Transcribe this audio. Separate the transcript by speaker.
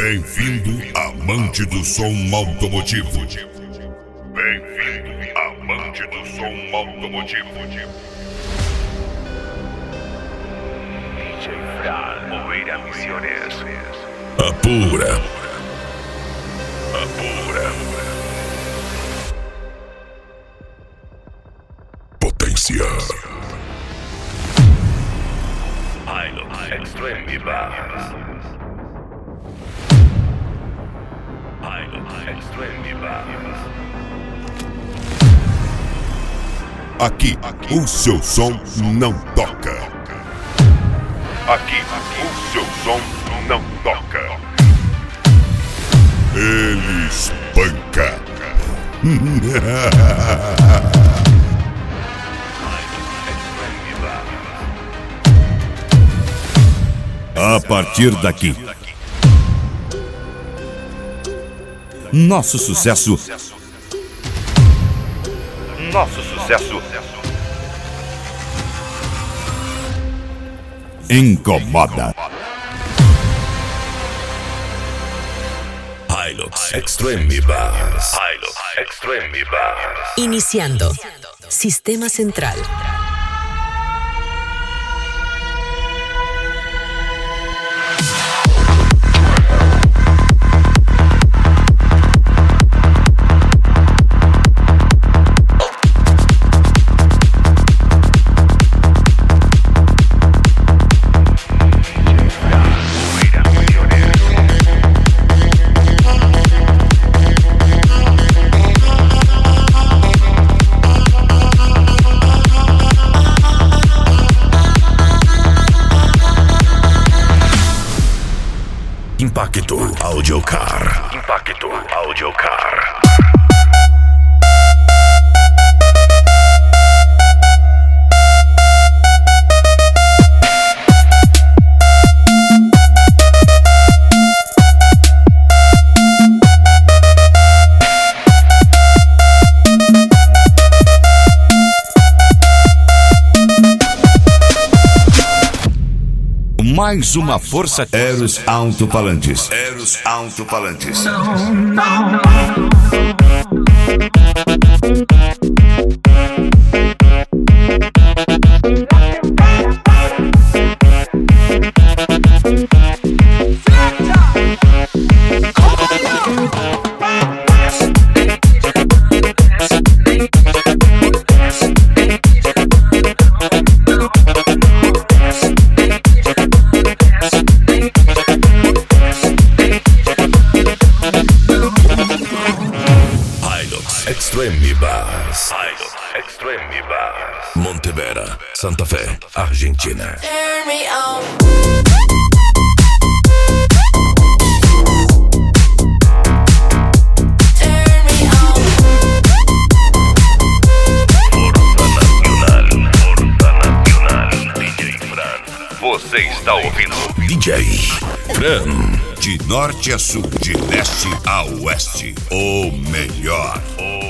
Speaker 1: Bem-vindo, amante do som automotivo. Bem-vindo, amante do som automotivo.
Speaker 2: DJ Fran, Oveira Misiones.
Speaker 1: Apura. Apura. Potência.
Speaker 2: Pilot Extreme Bass. Pilot Extreme Bass.
Speaker 1: Aqui, o seu som não toca. Aqui, o seu som não toca. Ele espanca. A partir daqui, nosso sucesso incomoda.
Speaker 2: Pilot Extreme Bass. Pilot Extreme Bass.
Speaker 3: Iniciando. Sistema central.
Speaker 2: Impacto Audiocar. Impacto Audiocar.
Speaker 1: Mais uma força. Eros Altofalantes. Eros Altofalantes.
Speaker 2: Extreme Bass. Pilot Extreme Bass. Montevera, Santa Fé, Argentina.
Speaker 4: Turn me on.
Speaker 2: DJ Fran. Você está ouvindo DJ Fran.
Speaker 1: De norte a sul, de leste a oeste, o melhor.